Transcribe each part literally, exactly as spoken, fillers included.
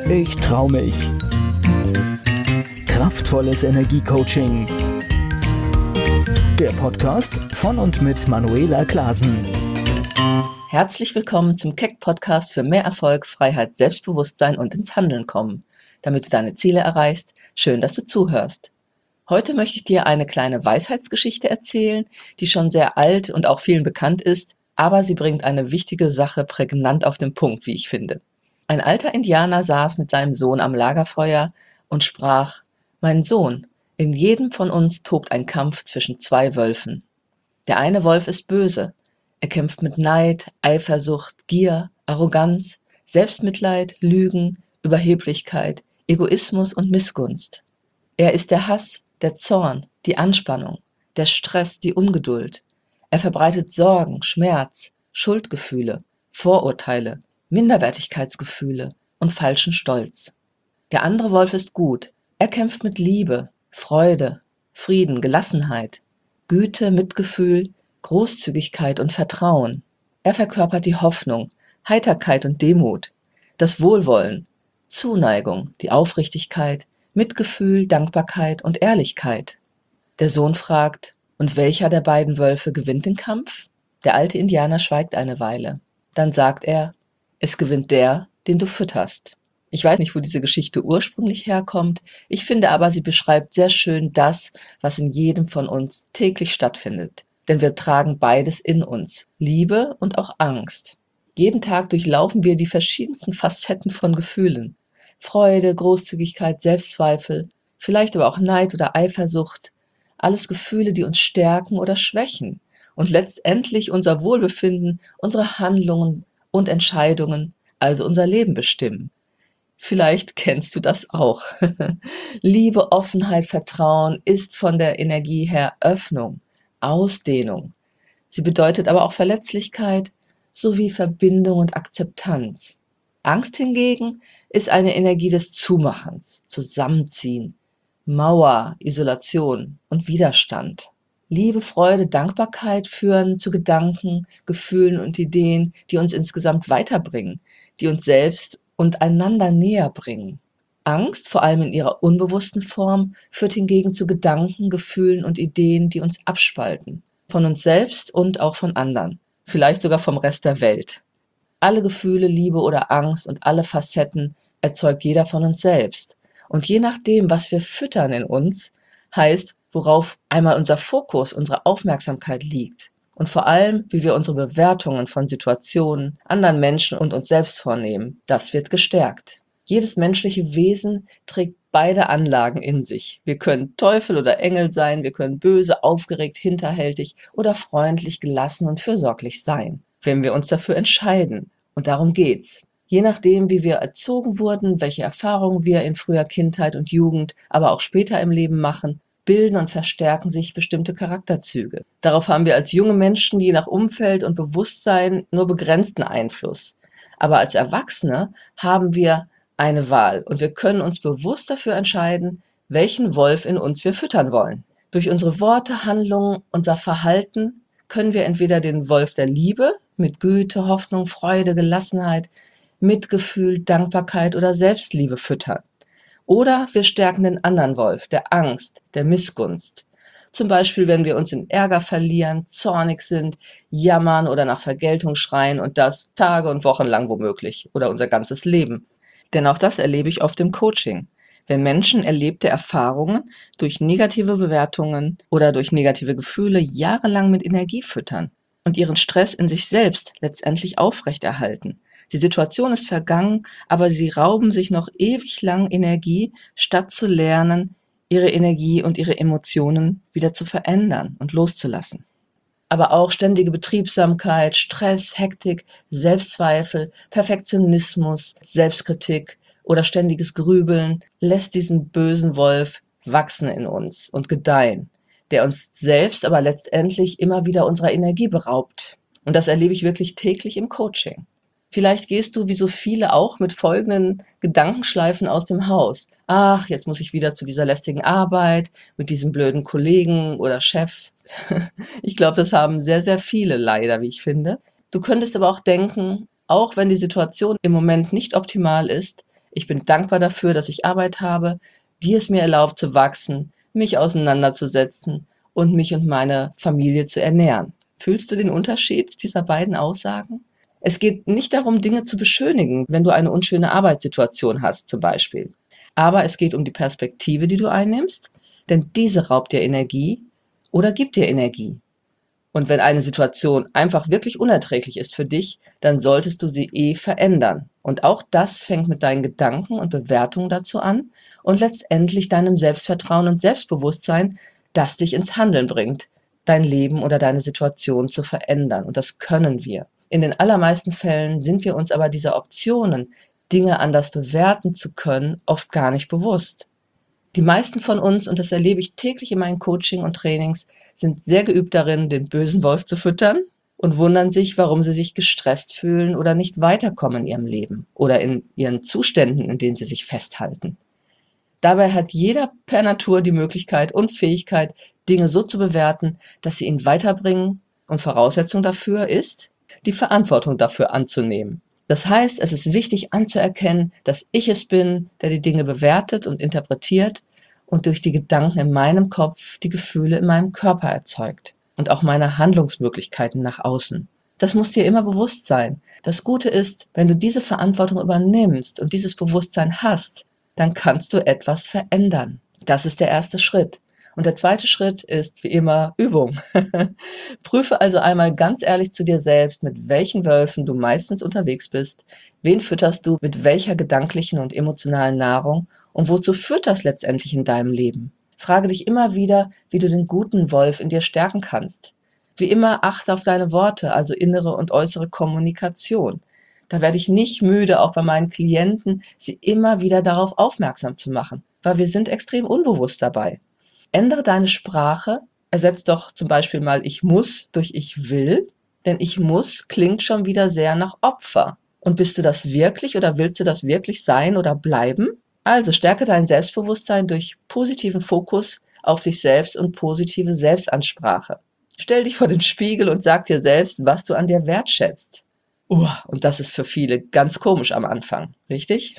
Ich trau mich. Kraftvolles Energiecoaching. Der Podcast von und mit Manuela Klasen. Herzlich willkommen zum Keck-Podcast für mehr Erfolg, Freiheit, Selbstbewusstsein und ins Handeln kommen. Damit du deine Ziele erreichst, schön, dass du zuhörst. Heute möchte ich dir eine kleine Weisheitsgeschichte erzählen, die schon sehr alt und auch vielen bekannt ist, aber sie bringt eine wichtige Sache prägnant auf den Punkt, wie ich finde. Ein alter Indianer saß mit seinem Sohn am Lagerfeuer und sprach: Mein Sohn, in jedem von uns tobt ein Kampf zwischen zwei Wölfen. Der eine Wolf ist böse. Er kämpft mit Neid, Eifersucht, Gier, Arroganz, Selbstmitleid, Lügen, Überheblichkeit, Egoismus und Missgunst. Er ist der Hass, der Zorn, die Anspannung, der Stress, die Ungeduld. Er verbreitet Sorgen, Schmerz, Schuldgefühle, Vorurteile, Minderwertigkeitsgefühle und falschen Stolz. Der andere Wolf ist gut. Er kämpft mit Liebe, Freude, Frieden, Gelassenheit, Güte, Mitgefühl, Großzügigkeit und Vertrauen. Er verkörpert die Hoffnung, Heiterkeit und Demut, das Wohlwollen, Zuneigung, die Aufrichtigkeit, Mitgefühl, Dankbarkeit und Ehrlichkeit. Der Sohn fragt: Und welcher der beiden Wölfe gewinnt den Kampf? Der alte Indianer schweigt eine Weile. Dann sagt er: Es gewinnt der, den du fütterst. Ich weiß nicht, wo diese Geschichte ursprünglich herkommt. Ich finde aber, sie beschreibt sehr schön das, was in jedem von uns täglich stattfindet. Denn wir tragen beides in uns, Liebe und auch Angst. Jeden Tag durchlaufen wir die verschiedensten Facetten von Gefühlen. Freude, Großzügigkeit, Selbstzweifel, vielleicht aber auch Neid oder Eifersucht. Alles Gefühle, die uns stärken oder schwächen und letztendlich unser Wohlbefinden, unsere Handlungen und Entscheidungen, also unser Leben bestimmen. Vielleicht kennst du das auch. Liebe, Offenheit, Vertrauen ist von der Energie her Öffnung, Ausdehnung. Sie bedeutet aber auch Verletzlichkeit sowie Verbindung und Akzeptanz. Angst hingegen ist eine Energie des Zumachens, Zusammenziehen, Mauer, Isolation und Widerstand. Liebe, Freude, Dankbarkeit führen zu Gedanken, Gefühlen und Ideen, die uns insgesamt weiterbringen, die uns selbst und einander näher bringen. Angst, vor allem in ihrer unbewussten Form, führt hingegen zu Gedanken, Gefühlen und Ideen, die uns abspalten, von uns selbst und auch von anderen, vielleicht sogar vom Rest der Welt. Alle Gefühle, Liebe oder Angst und alle Facetten erzeugt jeder von uns selbst. Und je nachdem, was wir füttern in uns, heißt, worauf einmal unser Fokus, unsere Aufmerksamkeit liegt. Und vor allem, wie wir unsere Bewertungen von Situationen, anderen Menschen und uns selbst vornehmen, das wird gestärkt. Jedes menschliche Wesen trägt beide Anlagen in sich. Wir können Teufel oder Engel sein, wir können böse, aufgeregt, hinterhältig oder freundlich, gelassen und fürsorglich sein, wenn wir uns dafür entscheiden. Und darum geht's. Je nachdem, wie wir erzogen wurden, welche Erfahrungen wir in früher Kindheit und Jugend, aber auch später im Leben machen, bilden und verstärken sich bestimmte Charakterzüge. Darauf haben wir als junge Menschen je nach Umfeld und Bewusstsein nur begrenzten Einfluss. Aber als Erwachsene haben wir eine Wahl und wir können uns bewusst dafür entscheiden, welchen Wolf in uns wir füttern wollen. Durch unsere Worte, Handlungen, unser Verhalten können wir entweder den Wolf der Liebe mit Güte, Hoffnung, Freude, Gelassenheit, Mitgefühl, Dankbarkeit oder Selbstliebe füttern. Oder wir stärken den anderen Wolf, der Angst, der Missgunst. Zum Beispiel, wenn wir uns in Ärger verlieren, zornig sind, jammern oder nach Vergeltung schreien und das Tage und Wochen lang womöglich oder unser ganzes Leben. Denn auch das erlebe ich oft im Coaching. Wenn Menschen erlebte Erfahrungen durch negative Bewertungen oder durch negative Gefühle jahrelang mit Energie füttern und ihren Stress in sich selbst letztendlich aufrechterhalten. Die Situation ist vergangen, aber sie rauben sich noch ewig lang Energie, statt zu lernen, ihre Energie und ihre Emotionen wieder zu verändern und loszulassen. Aber auch ständige Betriebsamkeit, Stress, Hektik, Selbstzweifel, Perfektionismus, Selbstkritik oder ständiges Grübeln lässt diesen bösen Wolf wachsen in uns und gedeihen, der uns selbst aber letztendlich immer wieder unserer Energie beraubt. Und das erlebe ich wirklich täglich im Coaching. Vielleicht gehst du wie so viele auch mit folgenden Gedankenschleifen aus dem Haus. Ach, jetzt muss ich wieder zu dieser lästigen Arbeit, mit diesem blöden Kollegen oder Chef. Ich glaube, das haben sehr, sehr viele leider, wie ich finde. Du könntest aber auch denken, auch wenn die Situation im Moment nicht optimal ist, Ich bin dankbar dafür, dass ich Arbeit habe, die es mir erlaubt zu wachsen, mich auseinanderzusetzen und mich und meine Familie zu ernähren. Fühlst du den Unterschied dieser beiden Aussagen? Es geht nicht darum, Dinge zu beschönigen, wenn du eine unschöne Arbeitssituation hast zum Beispiel. Aber es geht um die Perspektive, die du einnimmst, denn diese raubt dir Energie oder gibt dir Energie. Und wenn eine Situation einfach wirklich unerträglich ist für dich, dann solltest du sie eh verändern. Und auch das fängt mit deinen Gedanken und Bewertungen dazu an und letztendlich deinem Selbstvertrauen und Selbstbewusstsein, das dich ins Handeln bringt, dein Leben oder deine Situation zu verändern. Und das können wir. In den allermeisten Fällen sind wir uns aber dieser Optionen, Dinge anders bewerten zu können, oft gar nicht bewusst. Die meisten von uns, und das erlebe ich täglich in meinen Coaching und Trainings, sind sehr geübt darin, den bösen Wolf zu füttern und wundern sich, warum sie sich gestresst fühlen oder nicht weiterkommen in ihrem Leben oder in ihren Zuständen, in denen sie sich festhalten. Dabei hat jeder per Natur die Möglichkeit und Fähigkeit, Dinge so zu bewerten, dass sie ihn weiterbringen, und Voraussetzung dafür ist, die Verantwortung dafür anzunehmen. Das heißt, es ist wichtig anzuerkennen, dass ich es bin, der die Dinge bewertet und interpretiert und durch die Gedanken in meinem Kopf die Gefühle in meinem Körper erzeugt und auch meine Handlungsmöglichkeiten nach außen. Das muss dir immer bewusst sein. Das Gute ist, wenn du diese Verantwortung übernimmst und dieses Bewusstsein hast, dann kannst du etwas verändern. Das ist der erste Schritt. Und der zweite Schritt ist wie immer Übung. Prüfe also einmal ganz ehrlich zu dir selbst, mit welchen Wölfen du meistens unterwegs bist, wen fütterst du mit welcher gedanklichen und emotionalen Nahrung und wozu führt das letztendlich in deinem Leben? Frage dich immer wieder, wie du den guten Wolf in dir stärken kannst. Wie immer achte auf deine Worte, also innere und äußere Kommunikation. Da werde ich nicht müde, auch bei meinen Klienten, sie immer wieder darauf aufmerksam zu machen, weil wir sind extrem unbewusst dabei. Ändere deine Sprache, ersetz doch zum Beispiel mal ich muss durch ich will, denn ich muss klingt schon wieder sehr nach Opfer. Und bist du das wirklich oder willst du das wirklich sein oder bleiben? Also stärke dein Selbstbewusstsein durch positiven Fokus auf dich selbst und positive Selbstansprache. Stell dich vor den Spiegel und sag dir selbst, was du an dir wertschätzt. Uh, und das ist für viele ganz komisch am Anfang, richtig?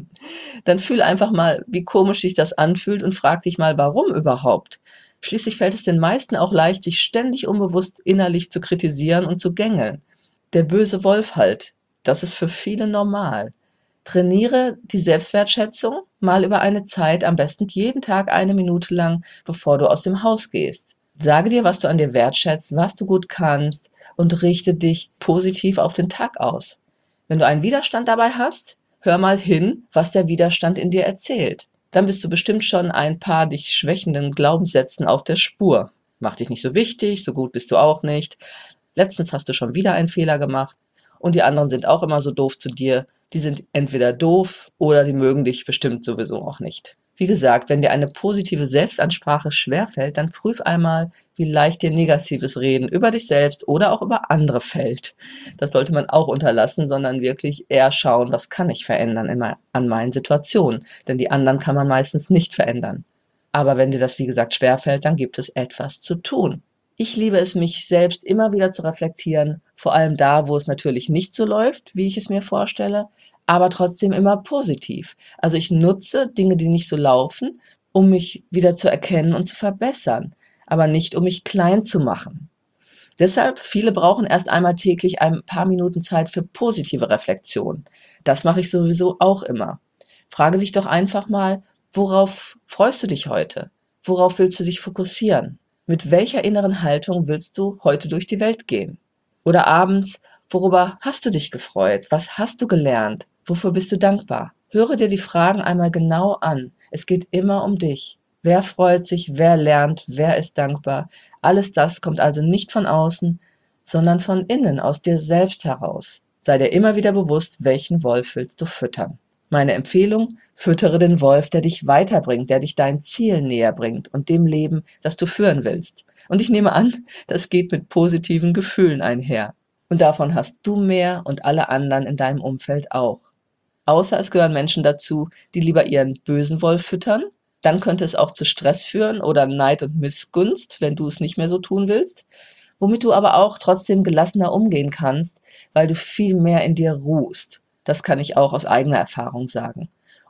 Dann fühl einfach mal, wie komisch sich das anfühlt und frag dich mal, warum überhaupt? Schließlich fällt es den meisten auch leicht, sich ständig unbewusst innerlich zu kritisieren und zu gängeln. Der böse Wolf halt, das ist für viele normal. Trainiere die Selbstwertschätzung mal über eine Zeit, am besten jeden Tag eine Minute lang, bevor du aus dem Haus gehst. Sage dir, was du an dir wertschätzt, was du gut kannst, und richte dich positiv auf den Tag aus. Wenn du einen Widerstand dabei hast, hör mal hin, was der Widerstand in dir erzählt. Dann bist du bestimmt schon ein paar dich schwächenden Glaubenssätzen auf der Spur. Mach dich nicht so wichtig, so gut bist du auch nicht. Letztens hast du schon wieder einen Fehler gemacht und die anderen sind auch immer so doof zu dir. Die sind entweder doof oder die mögen dich bestimmt sowieso auch nicht. Wie gesagt, wenn dir eine positive Selbstansprache schwerfällt, dann prüf einmal, wie leicht dir negatives Reden über dich selbst oder auch über andere fällt. Das sollte man auch unterlassen, sondern wirklich eher schauen, was kann ich verändern in mein, an meinen Situationen. Denn die anderen kann man meistens nicht verändern. Aber wenn dir das, wie gesagt, schwerfällt, dann gibt es etwas zu tun. Ich liebe es, mich selbst immer wieder zu reflektieren, vor allem da, wo es natürlich nicht so läuft, wie ich es mir vorstelle, aber trotzdem immer positiv. Also ich nutze Dinge, die nicht so laufen, um mich wieder zu erkennen und zu verbessern, aber nicht, um mich klein zu machen. Deshalb, viele brauchen erst einmal täglich ein paar Minuten Zeit für positive Reflexion. Das mache ich sowieso auch immer. Frage dich doch einfach mal, worauf freust du dich heute? Worauf willst du dich fokussieren? Mit welcher inneren Haltung willst du heute durch die Welt gehen? Oder abends, worüber hast du dich gefreut? Was hast du gelernt? Wofür bist du dankbar? Höre dir die Fragen einmal genau an. Es geht immer um dich. Wer freut sich? Wer lernt? Wer ist dankbar? Alles das kommt also nicht von außen, sondern von innen, aus dir selbst heraus. Sei dir immer wieder bewusst, welchen Wolf willst du füttern. Meine Empfehlung: Füttere den Wolf, der dich weiterbringt, der dich deinen Zielen näher bringt und dem Leben, das du führen willst. Und ich nehme an, das geht mit positiven Gefühlen einher. Und davon hast du mehr und alle anderen in deinem Umfeld auch. Außer es gehören Menschen dazu, die lieber ihren bösen Wolf füttern. Dann könnte es auch zu Stress führen oder Neid und Missgunst, wenn du es nicht mehr so tun willst. Womit du aber auch trotzdem gelassener umgehen kannst, weil du viel mehr in dir ruhst. Das kann ich auch aus eigener Erfahrung sagen.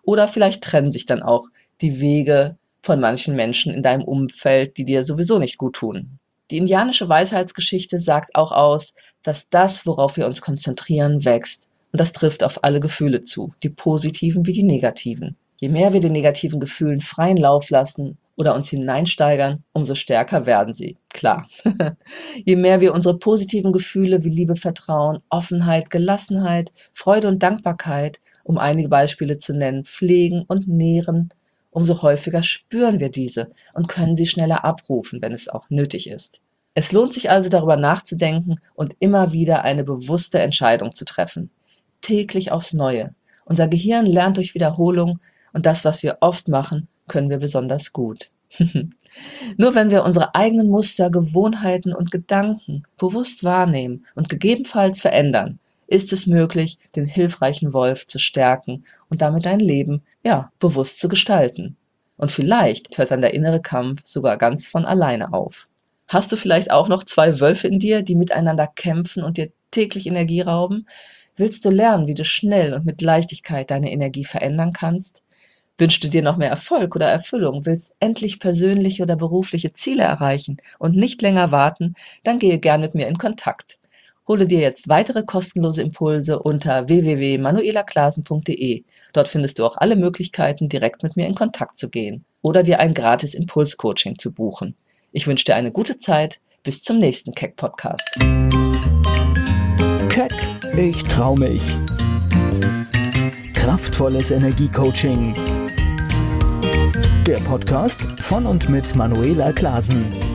Oder vielleicht trennen sich dann auch die Wege von manchen Menschen in deinem Umfeld, die dir sowieso nicht gut tun. Die indianische Weisheitsgeschichte sagt auch aus, dass das, worauf wir uns konzentrieren, wächst. Und das trifft auf alle Gefühle zu, die positiven wie die negativen. Je mehr wir den negativen Gefühlen freien Lauf lassen oder uns hineinsteigern, umso stärker werden sie. Klar. Je mehr wir unsere positiven Gefühle wie Liebe, Vertrauen, Offenheit, Gelassenheit, Freude und Dankbarkeit, um einige Beispiele zu nennen, pflegen und nähren, umso häufiger spüren wir diese und können sie schneller abrufen, wenn es auch nötig ist. Es lohnt sich also darüber nachzudenken und immer wieder eine bewusste Entscheidung zu treffen. Täglich aufs Neue. Unser Gehirn lernt durch Wiederholung und das, was wir oft machen, können wir besonders gut. Nur wenn wir unsere eigenen Muster, Gewohnheiten und Gedanken bewusst wahrnehmen und gegebenenfalls verändern, ist es möglich, den hilfreichen Wolf zu stärken und damit dein Leben, ja, bewusst zu gestalten. Und vielleicht hört dann der innere Kampf sogar ganz von alleine auf. Hast du vielleicht auch noch zwei Wölfe in dir, die miteinander kämpfen und dir täglich Energie rauben? Willst du lernen, wie du schnell und mit Leichtigkeit deine Energie verändern kannst? Wünschst du dir noch mehr Erfolg oder Erfüllung, willst endlich persönliche oder berufliche Ziele erreichen und nicht länger warten, dann gehe gern mit mir in Kontakt. Hole dir jetzt weitere kostenlose Impulse unter w w w punkt manuela klasen punkt d e. Dort findest du auch alle Möglichkeiten, direkt mit mir in Kontakt zu gehen oder dir ein gratis Impulscoaching zu buchen. Ich wünsche dir eine gute Zeit. Bis zum nächsten Keck-Podcast. Keck, ich trau mich. Kraftvolles Energiecoaching. Der Podcast von und mit Manuela Klasen.